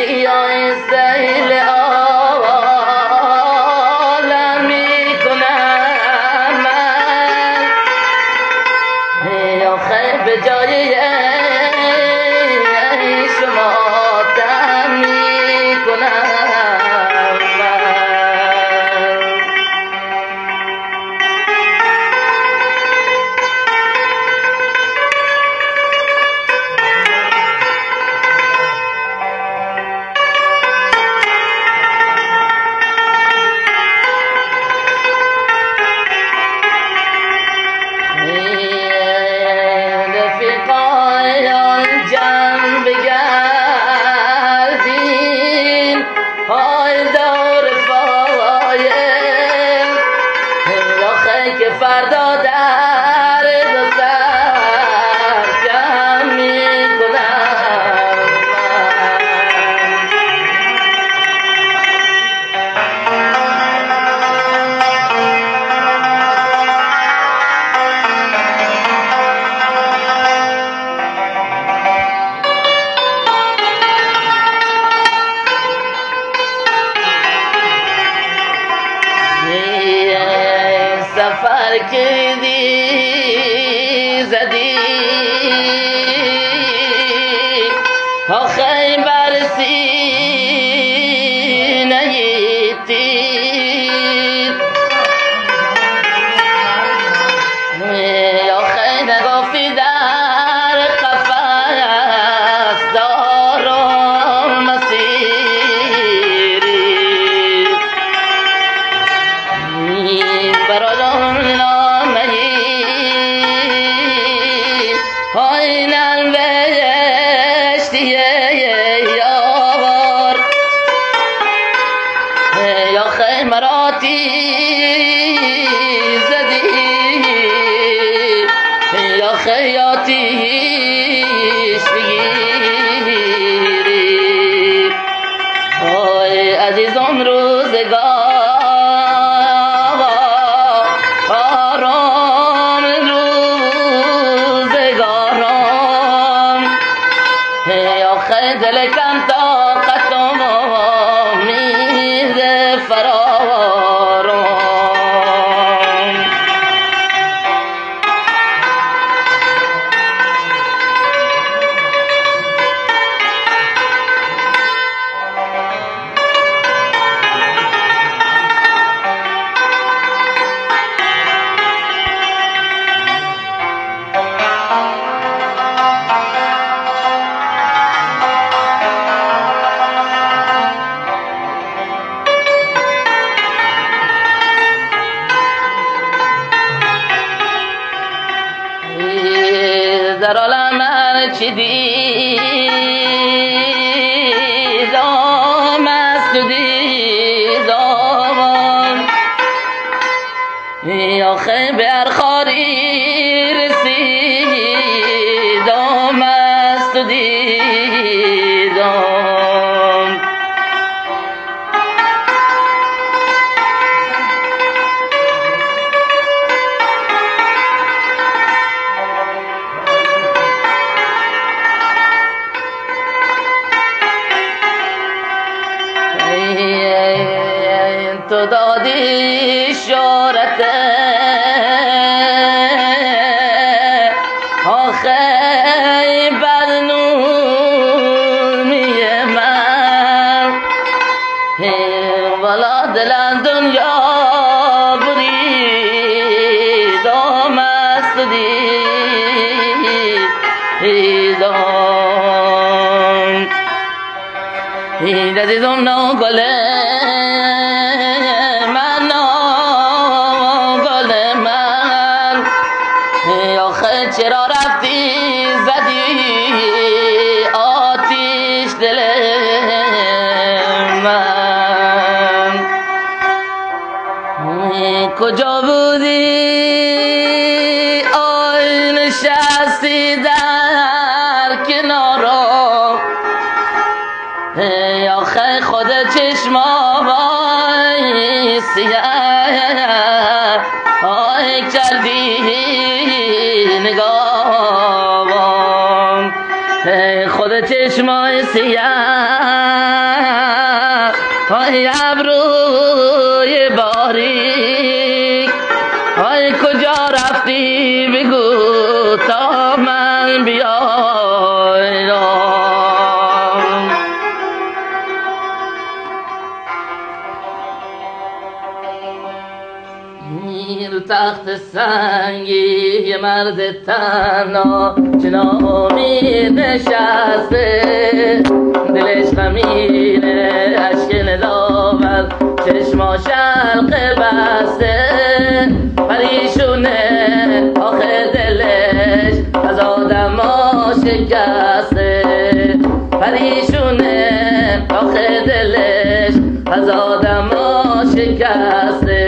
یا این سیل عالم میکنم من یا خیر به جای شما دم میکنم فردا در دو سر جمع میکنم سفر کردی زدی آخی بر سینه تیر آخی نگفتی در قفس دارم مسیری برادرم نامه‌ای آینم بهشتیه یار یا خیر مرا تیز زدی یا خیر آتیش بگیری آی عزیزم روزگار دل کم طاقت و امید فراوان در عالم هرچی دیدم است و دیدم آخه به هر خاری رسیدم است و دیدم تو دادی شهرت آخی بدنومی من والا دل از دنیا بریدم است و دیدم این عزیزم ناگله چرا رفتی زدی آتیش دل من کجا بودی آی نشستی در کنارم آخه خود چشمای سیاه آی کردی نگاهم ای خود چشمای سیاه های ابروی باریک های کجا رفتی بگو تا من بیایم رو تخت سنگی یه مرد تنها چنان امید نشسته دلش غمینه اشک نداور چشما شلق بسته پریشونه آخه دلش از آدم ها شکسته پریشونه آخه دلش از آدم ها شکسته